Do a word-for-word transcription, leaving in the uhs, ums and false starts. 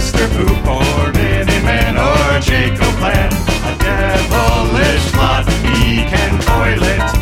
Mister Poop or Miniman or Jacob Plan. A devilish lot, he can toilet